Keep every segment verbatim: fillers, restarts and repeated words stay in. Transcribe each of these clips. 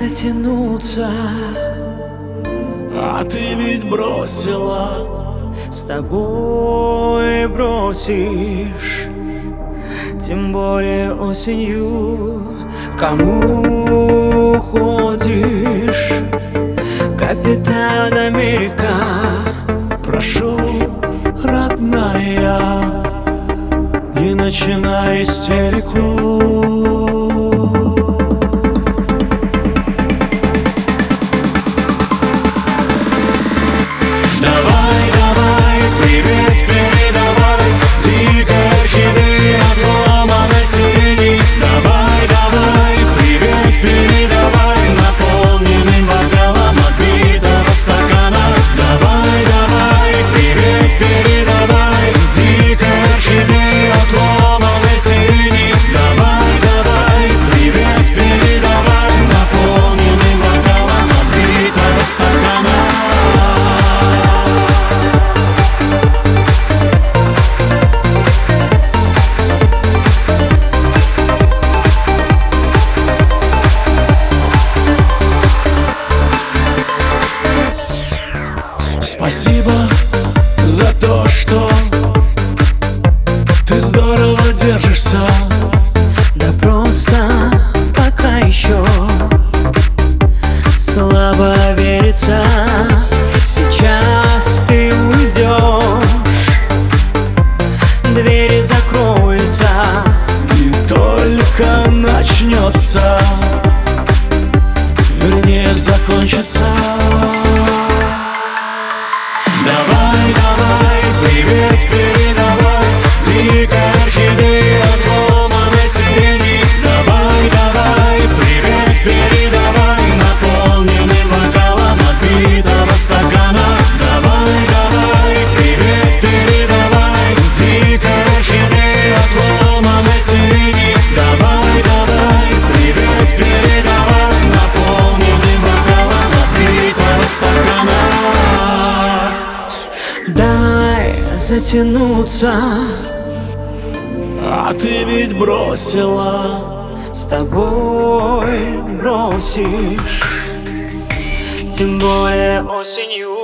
затянуться, а ты ведь бросила. с тобой бросишь, тем более осенью. Кому ходишь, Капитан Америка? Прошу, родная, не начинай истерику. Давай, давай, привет передавай дикой орхидеи отломанной сирени. Давай, давай, привет передавай наполненным бокалом отбитого стакана. Давай, давай, привет передавай дикой орхидеи отломанной сирени. Давай, давай, привет передавай наполненным бокалом отбитого стакана. Спасибо за то, что ты здорово держишься. Да просто пока еще слабо верится. Сейчас ты уйдешь, двери закроются, И только начнется, вернее закончится. Давай, давай, привет передавай дикой орхидеи отломанной сирени. Давай, давай, привет передавай наполненным бокалом отбитого стакана. Давай, давай, привет передавай дикой орхидеи отломанной сирени. Давай, давай, привет передавай наполненным бокалом отбитого стакана. дай затянуться, а ты ведь бросила. с тобой бросишь, тем более осенью.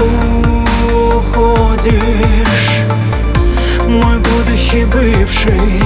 Кому ходишь, мой будущий бывший?